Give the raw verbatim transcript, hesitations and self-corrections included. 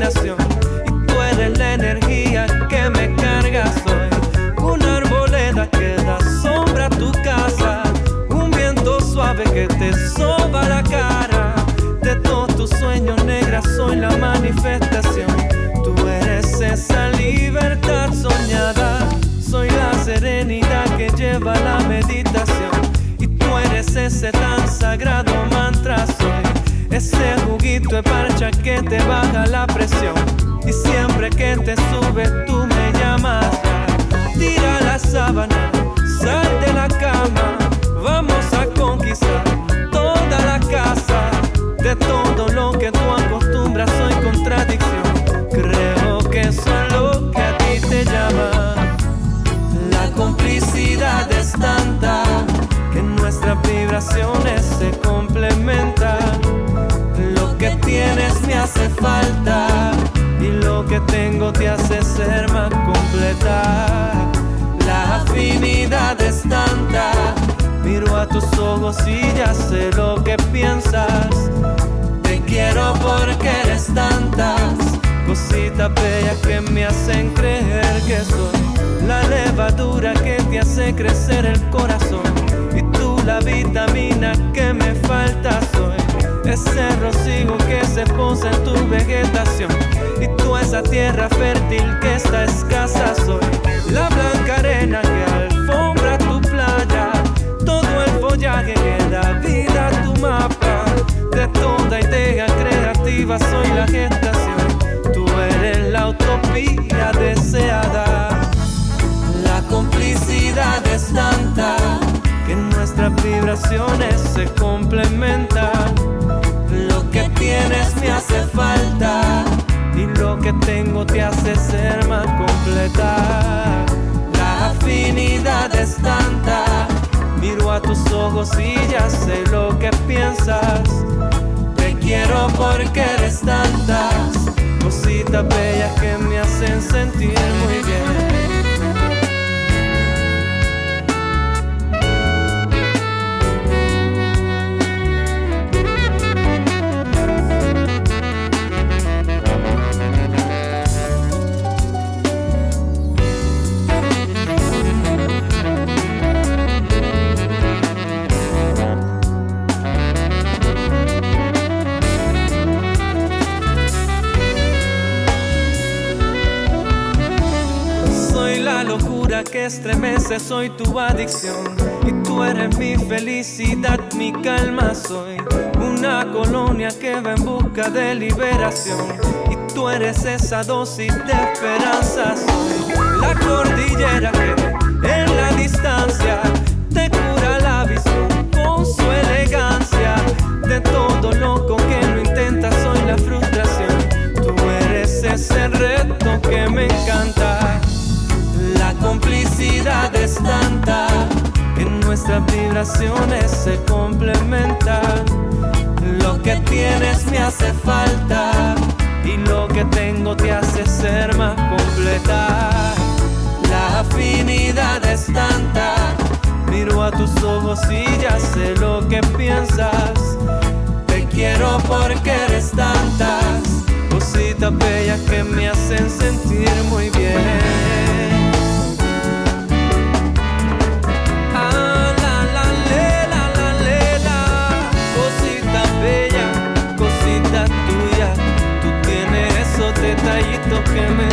inspiración y tú eres la energía que me cargas hoy. Una arboleda que da sombra a tu casa, un viento suave que te soba la cara. De todos tus sueños negras soy la manifestación. Tú eres esa libertad soñada, soy la serenidad que lleva la meditación. Y tú eres ese tan sagrado mantra, soy ese juguito de parcha que te baja la presión. Y siempre que te subes tú me llamas. Tira la sábana, sal de la cama, vamos a conquistar toda la casa. De todo lo que tú acostumbras soy contradicción. Creo que eso es lo que a ti te llama. La complicidad es tanta que nuestras vibraciones se complementan. Lo que tienes me hace falta y lo que tengo te hace ser más completa. La afinidad es tanta, miro a tus ojos y ya sé lo que piensas. Te quiero porque eres tantas cositas bellas que me hacen creer que soy la levadura que te hace crecer el corazón. Y tú la vitamina que me falta soy ese rocío que se posa en tu vegetación. Y tú esa tierra fértil que está escasa soy la blanca arena que alfombra tu playa. Todo el follaje que da vida a tu mapa. De toda idea creativa soy la gestación. Tú eres la utopía deseada. La complicidad es tanta que nuestras vibraciones se complementan. Lo que tienes me hace falta y lo que tengo te hace ser más completa. La afinidad es tanta, miro a tus ojos y ya sé lo que piensas. Te quiero porque eres tantas cositas bellas que me hacen sentir muy bien. Que estremece, soy tu adicción y tú eres mi felicidad, mi calma. Soy una colonia que va en busca de liberación y tú eres esa dosis de esperanza. Soy la cordillera que en la distancia te cura la visión con su elegancia. De todo loco que lo intenta soy la frustración. Tú eres ese reto que me encanta. La complicidad es tanta que nuestras vibraciones se complementan. Lo que tienes me hace falta y lo que tengo te hace ser más completa. La afinidad es tanta, miro a tus ojos y ya sé lo que piensas. Te quiero porque eres tantas cositas bellas que me hacen sentir muy bien. Detallitos que me